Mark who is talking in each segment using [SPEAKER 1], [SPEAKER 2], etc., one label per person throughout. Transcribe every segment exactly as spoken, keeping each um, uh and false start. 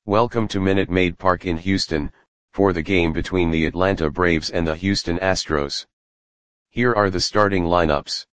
[SPEAKER 1] Welcome to Minute Maid Park in Houston, for the game between the Atlanta Braves and the Houston Astros. Here are the starting lineups.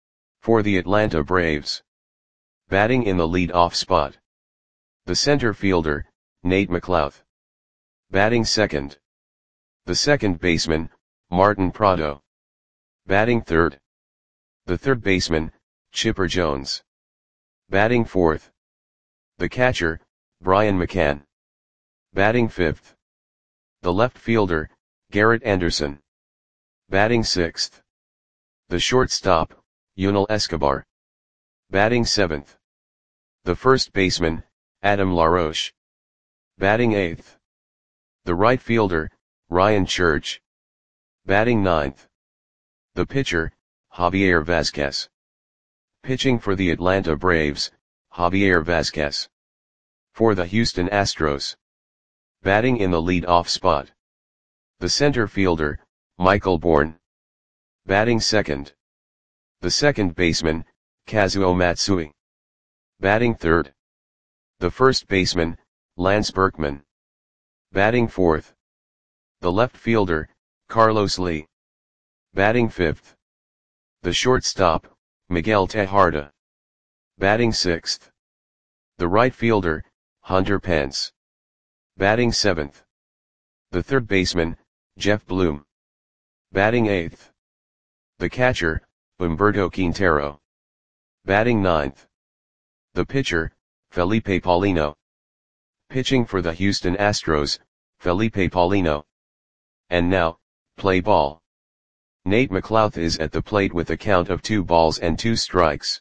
[SPEAKER 1] For the Atlanta Braves. Batting in the lead-off spot. The center fielder, Nate McLouth. Batting second. The second baseman, Martin Prado. Batting third. The third baseman, Chipper Jones. Batting fourth. The catcher, Brian McCann. Batting fifth. The left fielder, Garrett Anderson. Batting sixth. The shortstop, Yunel Escobar. Batting seventh. The first baseman, Adam LaRoche. Batting eighth. The right fielder, Ryan Church. Batting ninth. The pitcher, Javier Vazquez. Pitching for the Atlanta Braves, Javier Vazquez. For the Houston Astros. Batting in the lead-off spot. The center fielder, Michael Bourn. Batting second. The second baseman, Kazuo Matsui. Batting third. The first baseman, Lance Berkman. Batting fourth. The left fielder, Carlos Lee. Batting fifth. The shortstop, Miguel Tejada. Batting sixth. The right fielder, Hunter Pence. Batting seventh. The third baseman, Jeff Bloom. Batting eighth. The catcher, Humberto Quintero. Batting ninth. The pitcher, Felipe Paulino. Pitching for the Houston Astros, Felipe Paulino. And now, play ball. Nate McLouth is at the plate with a count of two balls and two strikes.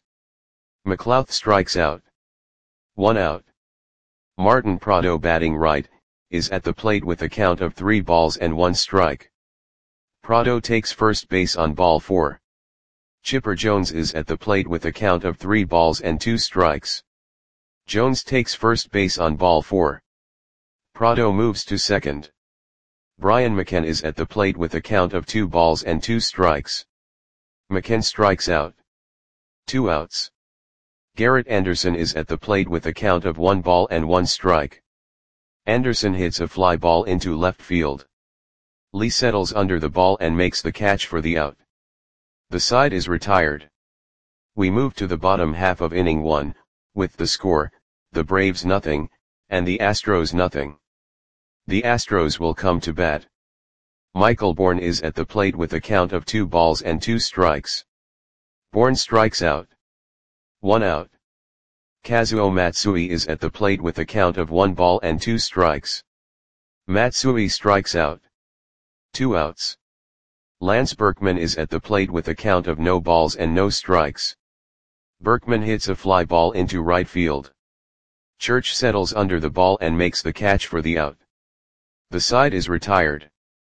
[SPEAKER 1] McLouth strikes out. One out. Martin Prado batting right, is at the plate with a count of three balls and one strike. Prado takes first base on ball four. Chipper Jones is at the plate with a count of three balls and two strikes. Jones takes first base on ball four. Prado moves to second. Brian McCann is at the plate with a count of two balls and two strikes. McCann strikes out. Two outs. Garrett Anderson is at the plate with a count of one ball and one strike. Anderson hits a fly ball into left field. Lee settles under the ball and makes the catch for the out. The side is retired. We move to the bottom half of inning one, with the score, the Braves nothing, and the Astros nothing. The Astros will come to bat. Michael Bourn is at the plate with a count of two balls and two strikes. Bourn strikes out. One out. Kazuo Matsui is at the plate with a count of one ball and two strikes. Matsui strikes out. Two outs. Lance Berkman is at the plate with a count of no balls and no strikes. Berkman hits a fly ball into right field. Church settles under the ball and makes the catch for the out. The side is retired.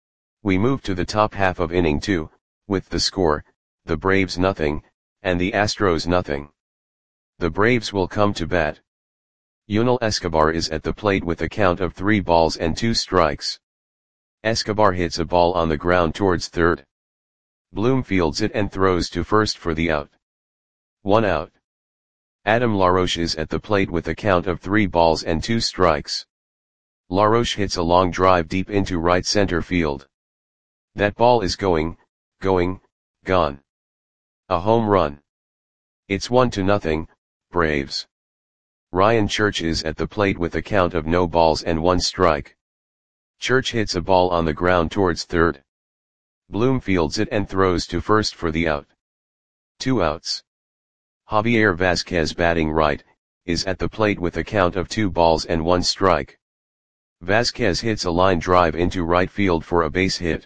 [SPEAKER 1] We move to the top half of inning two, with the score, the Braves nothing, and the Astros nothing. The Braves will come to bat. Yunel Escobar is at the plate with a count of three balls and two strikes. Escobar hits a ball on the ground towards third. Bloom fields it and throws to first for the out. One out. Adam LaRoche is at the plate with a count of three balls and two strikes. LaRoche hits a long drive deep into right center field. That ball is going, going, gone. A home run. It's one to nothing, Braves. Ryan Church is at the plate with a count of no balls and one strike. Church hits a ball on the ground towards third. Bloom fields it and throws to first for the out. Two outs. Javier Vazquez batting right, is at the plate with a count of two balls and one strike. Vazquez hits a line drive into right field for a base hit.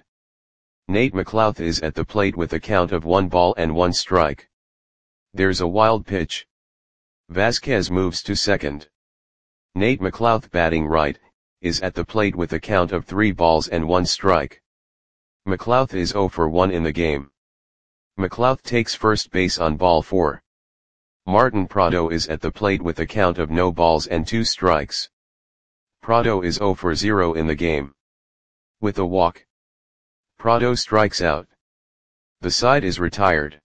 [SPEAKER 1] Nate McLouth is at the plate with a count of one ball and one strike. There's a wild pitch. Vazquez moves to second. Nate McLouth batting right, is at the plate with a count of three balls and one strike. McLouth is zero for one in the game. McLouth takes first base on ball four. Martin Prado is at the plate with a count of no balls and two strikes. Prado is zero for zero in the game. With a walk. Prado strikes out. The side is retired.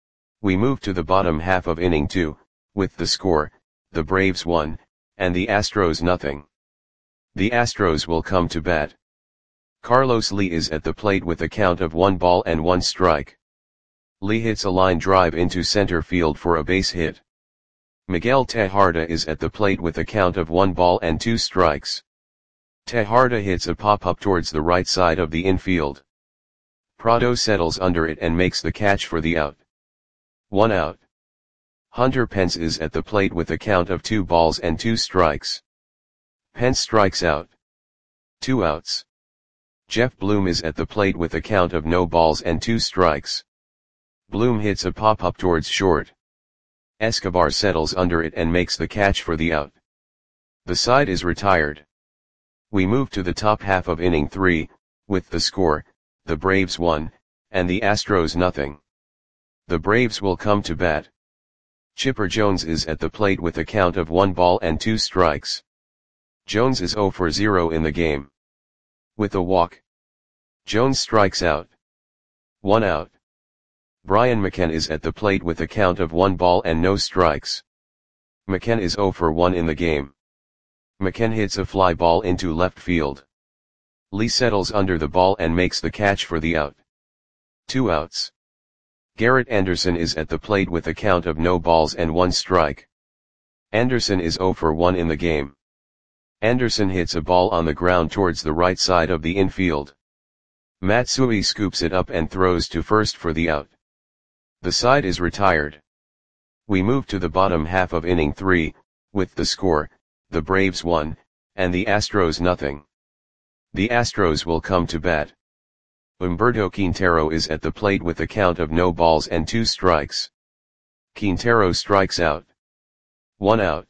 [SPEAKER 1] We move to the bottom half of inning two, with the score, the Braves one, and the Astros nothing. The Astros will come to bat. Carlos Lee is at the plate with a count of one ball and one strike. Lee hits a line drive into center field for a base hit. Miguel Tejada is at the plate with a count of one ball and two strikes. Tejada hits a pop-up towards the right side of the infield. Prado settles under it and makes the catch for the out. One out. Hunter Pence is at the plate with a count of two balls and two strikes. Pence strikes out. Two outs. Jeff Bloom is at the plate with a count of no balls and two strikes. Bloom hits a pop-up towards short. Escobar settles under it and makes the catch for the out. The side is retired. We move to the top half of inning three, with the score, the Braves one, and the Astros nothing. The Braves will come to bat. Chipper Jones is at the plate with a count of one ball and two strikes. Jones is zero for zero in the game. With a walk, Jones strikes out. One out. Brian McCann is at the plate with a count of one ball and no strikes. McCann is zero for one in the game. McCann hits a fly ball into left field. Lee settles under the ball and makes the catch for the out. Two outs. Garrett Anderson is at the plate with a count of no balls and one strike. Anderson is zero for one in the game. Anderson hits a ball on the ground towards the right side of the infield. Matsui scoops it up and throws to first for the out. The side is retired. We move to the bottom half of inning three, with the score, the Braves one, and the Astros nothing. The Astros will come to bat. Humberto Quintero is at the plate with a count of no balls and two strikes. Quintero strikes out. One out.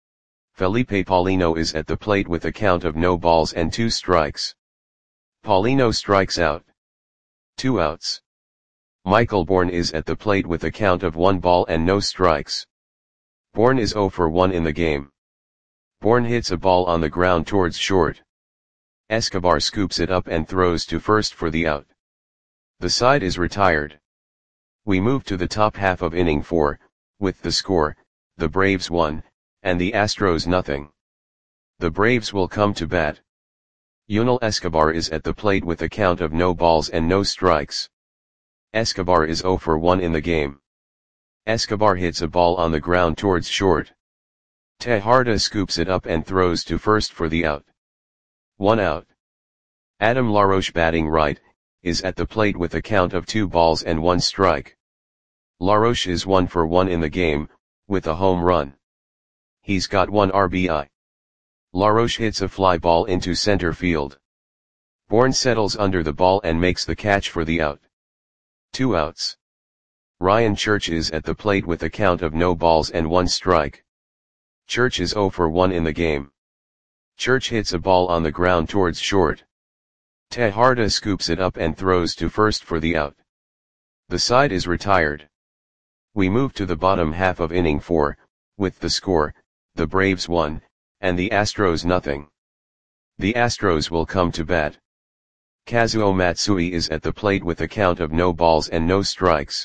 [SPEAKER 1] Felipe Paulino is at the plate with a count of no balls and two strikes. Paulino strikes out. Two outs. Michael Bourne is at the plate with a count of one ball and no strikes. Bourne is zero for one in the game. Bourne hits a ball on the ground towards short. Escobar scoops it up and throws to first for the out. The side is retired. We move to the top half of inning four, with the score, the Braves one, and the Astros nothing. The Braves will come to bat. Yunel Escobar is at the plate with a count of no balls and no strikes. Escobar is zero for one in the game. Escobar hits a ball on the ground towards short. Tejada scoops it up and throws to first for the out. One out. Adam LaRoche, batting right, is at the plate with a count of two balls and one strike. LaRoche is one for one in the game, with a home run. He's got one R B I. LaRoche hits a fly ball into center field. Bourne settles under the ball and makes the catch for the out. Two outs. Ryan Church is at the plate with a count of no balls and one strike. Church is zero for one in the game. Church hits a ball on the ground towards short. Tejada scoops it up and throws to first for the out. The side is retired. We move to the bottom half of inning four, with the score, the Braves one, and the Astros nothing. The Astros will come to bat. Kazuo Matsui is at the plate with a count of no balls and no strikes.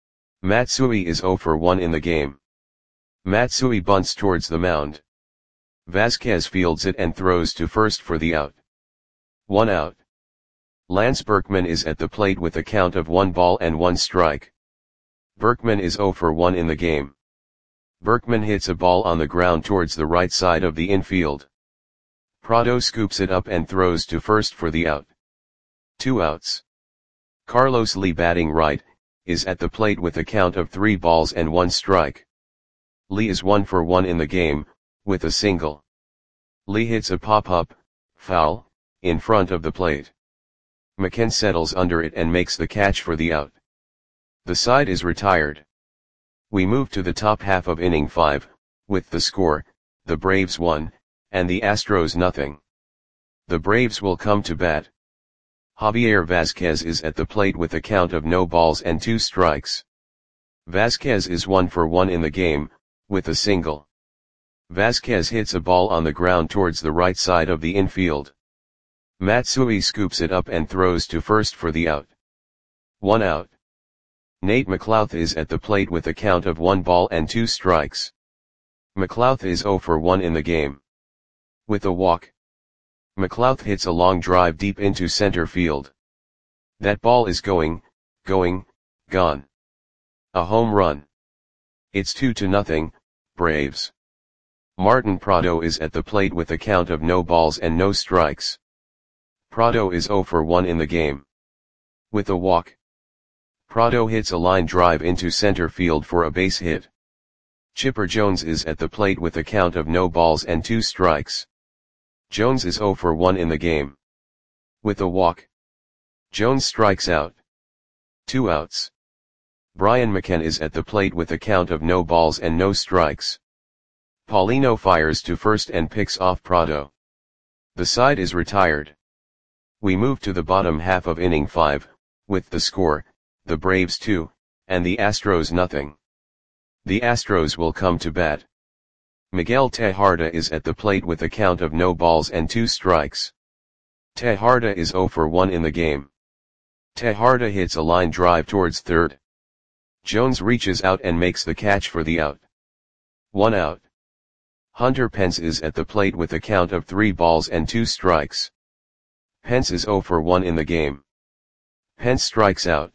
[SPEAKER 1] Matsui is zero for one in the game. Matsui bunts towards the mound. Vasquez fields it and throws to first for the out. One out. Lance Berkman is at the plate with a count of one ball and one strike. Berkman is zero for one in the game. Berkman hits a ball on the ground towards the right side of the infield. Prado scoops it up and throws to first for the out. Two outs. Carlos Lee, batting right, is at the plate with a count of three balls and one strike. Lee is one for one in the game, with a single. Lee hits a pop-up, foul, in front of the plate. McCann settles under it and makes the catch for the out. The side is retired. We move to the top half of inning five, with the score, the Braves one, and the Astros nothing. The Braves will come to bat. Javier Vasquez is at the plate with a count of no balls and two strikes. Vasquez is one for one in the game, with a single. Vasquez hits a ball on the ground towards the right side of the infield. Matsui scoops it up and throws to first for the out. One out. Nate McLouth is at the plate with a count of one ball and two strikes. McLouth is zero for one in the game. With a walk, McLouth hits a long drive deep into center field. That ball is going, going, gone. A home run. It's two to nothing, Braves. Martin Prado is at the plate with a count of no balls and no strikes. Prado is zero for one in the game. With a walk. Prado hits a line drive into center field for a base hit. Chipper Jones is at the plate with a count of no balls and two strikes. Jones is zero for one in the game. With a walk. Jones strikes out. Two outs. Brian McCann is at the plate with a count of no balls and no strikes. Paulino fires to first and picks off Prado. The side is retired. We move to the bottom half of inning five, with the score, the Braves two, and the Astros nothing. The Astros will come to bat. Miguel Tejada is at the plate with a count of no balls and two strikes. Tejada is zero for one in the game. Tejada hits a line drive towards third. Jones reaches out and makes the catch for the out. One out. Hunter Pence is at the plate with a count of three balls and two strikes. Pence is zero for one in the game. Pence strikes out.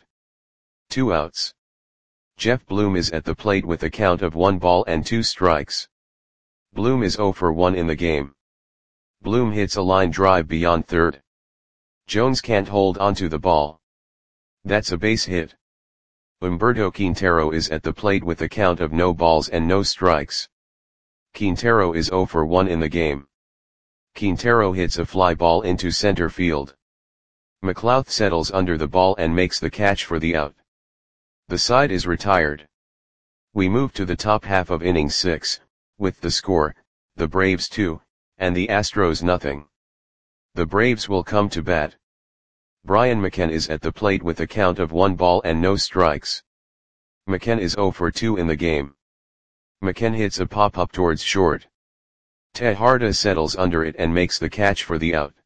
[SPEAKER 1] Two outs. Jeff Bloom is at the plate with a count of one ball and two strikes. Bloom is zero for one in the game. Bloom hits a line drive beyond third. Jones can't hold onto the ball. That's a base hit. Humberto Quintero is at the plate with a count of no balls and no strikes. Quintero is zero for one in the game. Quintero hits a fly ball into center field. McLouth settles under the ball and makes the catch for the out. The side is retired. We move to the top half of inning six, with the score, the Braves two, and the Astros nothing. The Braves will come to bat. Brian McCann is at the plate with a count of one ball and no strikes. McCann is zero for two in the game. McCann hits a pop-up towards short. Tejada settles under it and makes the catch for the out.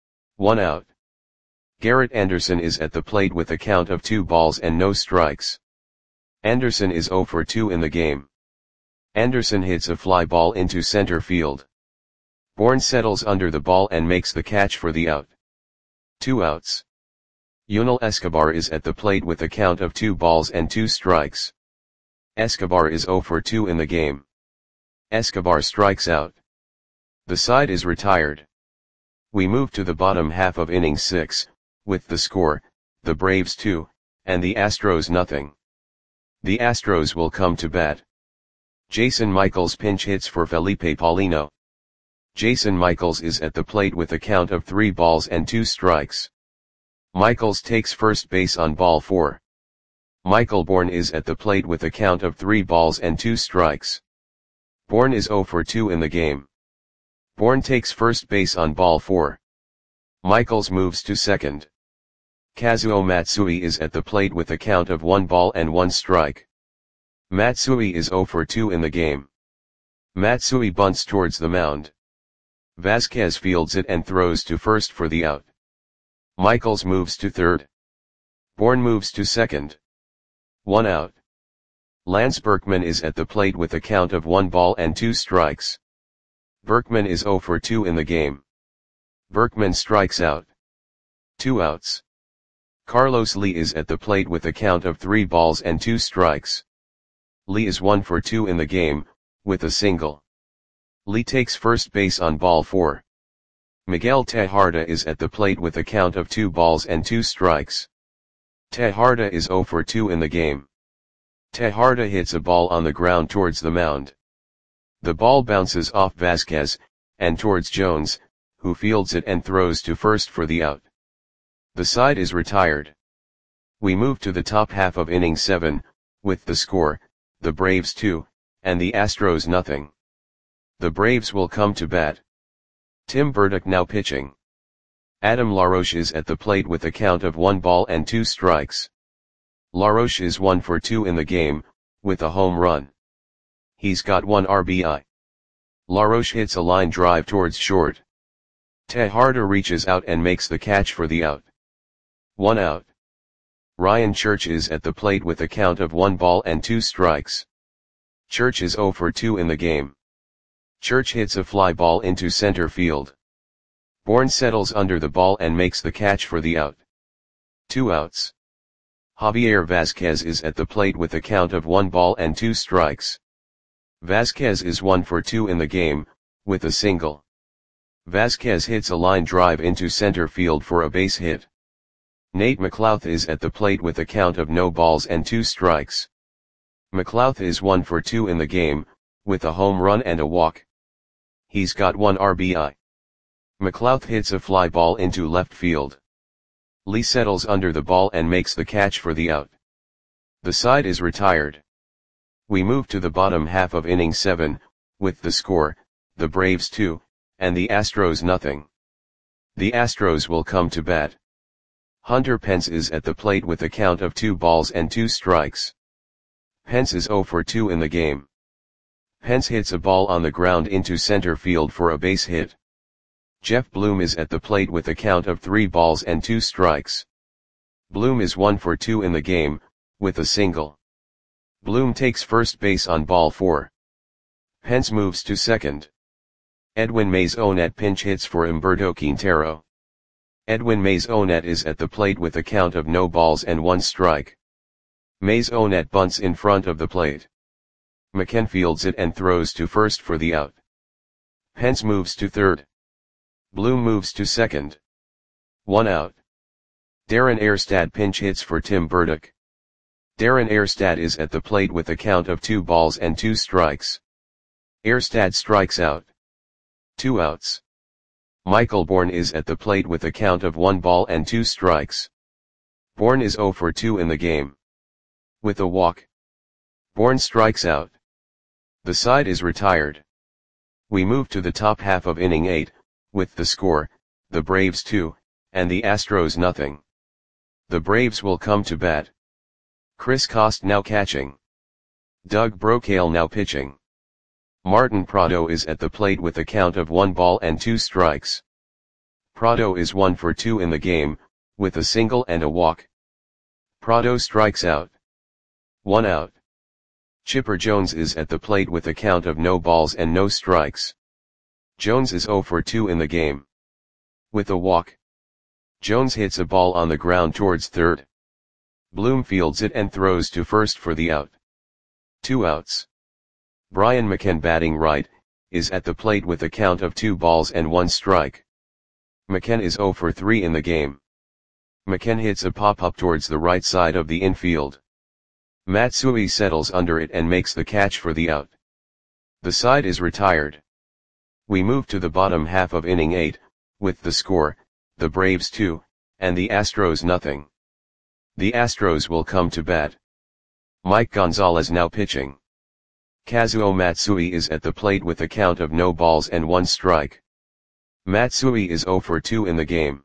[SPEAKER 1] One out. Garrett Anderson is at the plate with a count of two balls and no strikes. Anderson is zero for two in the game. Anderson hits a fly ball into center field. Bourne settles under the ball and makes the catch for the out. Two outs. Yunel Escobar is at the plate with a count of two balls and two strikes. Escobar is zero for two in the game. Escobar strikes out. The side is retired. We move to the bottom half of inning six, with the score, the Braves two, and the Astros nothing. The Astros will come to bat. Jason Michaels pinch hits for Felipe Paulino. Jason Michaels is at the plate with a count of three balls and two strikes. Michaels takes first base on ball four. Michael Bourne is at the plate with a count of three balls and two strikes. Bourne is zero for two in the game. Bourne takes first base on ball four. Michaels moves to second. Kazuo Matsui is at the plate with a count of one ball and one strike. Matsui is zero for two in the game. Matsui bunts towards the mound. Vasquez fields it and throws to first for the out. Michaels moves to third. Bourne moves to second. One out. Lance Berkman is at the plate with a count of one ball and two strikes. Berkman is zero for two in the game. Berkman strikes out. Two outs. Carlos Lee is at the plate with a count of three balls and two strikes. Lee is one for two in the game, with a single. Lee takes first base on ball four. Miguel Tejada is at the plate with a count of two balls and two strikes. Tejada is zero for two in the game. Tejada hits a ball on the ground towards the mound. The ball bounces off Vasquez, and towards Jones, who fields it and throws to first for the out. The side is retired. We move to the top half of inning seven, with the score, the Braves two, and the Astros nothing. The Braves will come to bat. Tim Burdick now pitching. Adam LaRoche is at the plate with a count of one ball and two strikes. LaRoche is one for two in the game, with a home run. He's got one R B I. LaRoche hits a line drive towards short. Tejada reaches out and makes the catch for the out. One out. Ryan Church is at the plate with a count of one ball and two strikes. Church is zero for two in the game. Church hits a fly ball into center field. Bourne settles under the ball and makes the catch for the out. Two outs. Javier Vazquez is at the plate with a count of one ball and two strikes. Vazquez is one for two in the game, with a single. Vazquez hits a line drive into center field for a base hit. Nate McLouth is at the plate with a count of no balls and two strikes. McLouth is one for two in the game, with a home run and a walk. He's got one R B I. McLouth hits a fly ball into left field. Lee settles under the ball and makes the catch for the out. The side is retired. We move to the bottom half of inning seven, with the score, the Braves two, and the Astros nothing. The Astros will come to bat. Hunter Pence is at the plate with a count of two balls and two strikes. Pence is zero for two in the game. Pence hits a ball on the ground into center field for a base hit. Jeff Bloom is at the plate with a count of three balls and two strikes. Bloom is one for two in the game, with a single. Bloom takes first base on ball four. Pence moves to second. Edwin Mays-Onet pinch hits for Humberto Quintero. Edwin Mays-Onet is at the plate with a count of no balls and one strike. Mays-Onet bunts in front of the plate. McKen fields it and throws to first for the out. Pence moves to third. Bloom moves to second. One out. Darren Erstad pinch hits for Tim Burdick. Darren Erstad is at the plate with a count of two balls and two strikes. Erstad strikes out. Two outs. Michael Bourne is at the plate with a count of one ball and two strikes. Bourne is zero for two in the game. With a walk. Bourne strikes out. The side is retired. We move to the top half of inning eight, with the score, the Braves two, and the Astros nothing. The Braves will come to bat. Chris Coste now catching. Doug Brocail now pitching. Martin Prado is at the plate with a count of one ball and two strikes. Prado is one for two in the game, with a single and a walk. Prado strikes out. One out. Chipper Jones is at the plate with a count of no balls and no strikes. Jones is zero for two in the game. With a walk. Jones hits a ball on the ground towards third. Bloom fields it and throws to first for the out. Two outs. Brian McKen batting right, is at the plate with a count of two balls and one strike. McKen is zero for three in the game. McKen hits a pop-up towards the right side of the infield. Matsui settles under it and makes the catch for the out. The side is retired. We move to the bottom half of inning eight, with the score, the Braves two, and the Astros nothing. The Astros will come to bat. Mike Gonzalez now pitching. Kazuo Matsui is at the plate with a count of no balls and one strike. Matsui is zero for two in the game.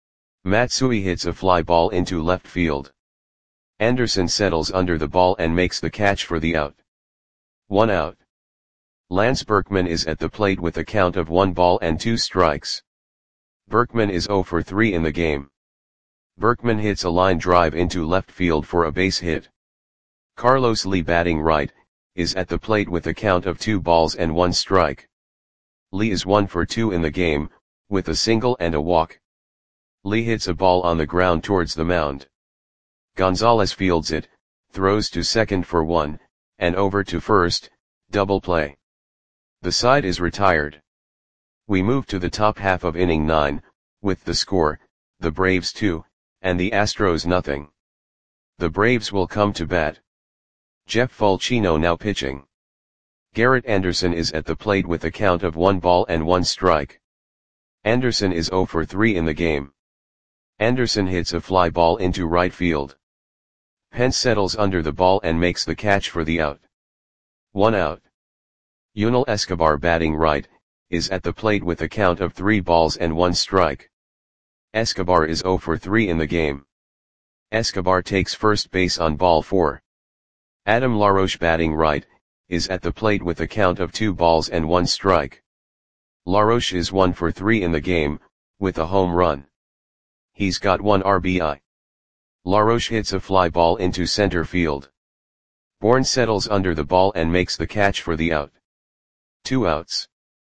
[SPEAKER 1] Matsui hits a fly ball into left field. Anderson settles under the ball and makes the catch for the out. One out. Lance Berkman is at the plate with a count of one ball and two strikes. Berkman is zero for three in the game. Berkman hits a line drive into left field for a base hit. Carlos Lee batting right, is at the plate with a count of two balls and one strike. Lee is one for two in the game, with a single and a walk. Lee hits a ball on the ground towards the mound. Gonzalez fields it, throws to second for one, and over to first, double play. The side is retired. We move to the top half of inning nine, with the score, the Braves two, and the Astros nothing. The Braves will come to bat. Jeff Fulcino now pitching. Garrett Anderson is at the plate with a count of one ball and one strike. Anderson is zero for three in the game. Anderson hits a fly ball into right field. Pence settles under the ball and makes the catch for the out. One out. Yunel Escobar batting right, is at the plate with a count of three balls and one strike. Escobar is zero for three in the game. Escobar takes first base on ball four. Adam LaRoche batting right, is at the plate with a count of two balls and one strike. LaRoche is one for three in the game, with a home run. He's got one R B I. LaRoche hits a fly ball into center field. Bourne settles under the ball and makes the catch for the out. Two outs.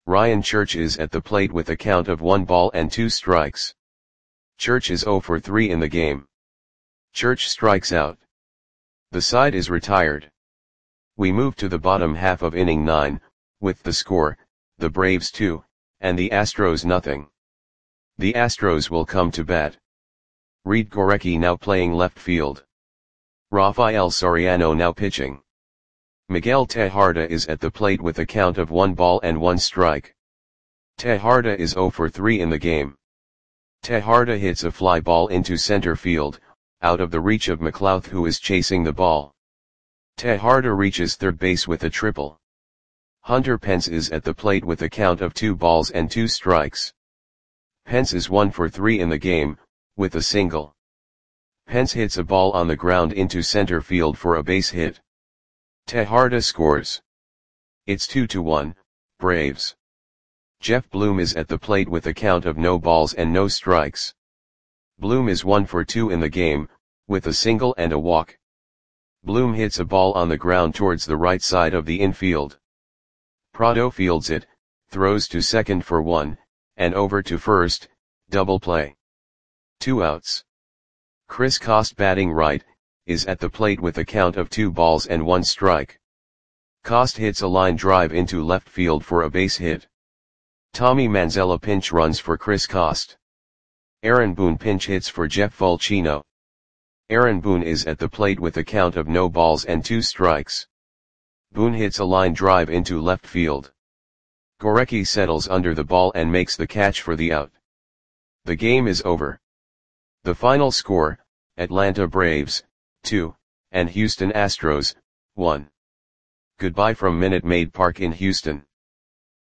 [SPEAKER 1] Ryan Church is at the plate with a count of one ball and two strikes. Church is zero for three in the game. Church strikes out. The side is retired. We move to the bottom half of inning nine, with the score, the Braves two, and the Astros nothing. The Astros will come to bat. Reed Gorecki now playing left field. Rafael Soriano now pitching. Miguel Tejada is at the plate with a count of one ball and one strike. Tejada is zero for three in the game. Tejada hits a fly ball into center field, out of the reach of McLouth, who is chasing the ball. Tejada reaches third base with a triple. Hunter Pence is at the plate with a count of two balls and two strikes. Pence is one for three in the game, with a single. Pence hits a ball on the ground into center field for a base hit. Tejada scores. It's two to one, Braves. Jeff Bloom is at the plate with a count of no balls and no strikes. Bloom is one for two in the game, with a single and a walk. Bloom hits a ball on the ground towards the right side of the infield. Prado fields it, throws to second for one, and over to first, double play. Two outs. Chris Cost, batting right, is at the plate with a count of two balls and one strike. Cost hits a line drive into left field for a base hit. Tommy Manzella pinch runs for Chris Cost. Aaron Boone pinch hits for Jeff Fulcino. Aaron Boone is at the plate with a count of no balls and two strikes. Boone hits a line drive into left field. Gorecki settles under the ball and makes the catch for the out. The game is over. The final score, Atlanta Braves, two, and Houston Astros, one. Goodbye from Minute Maid Park in Houston.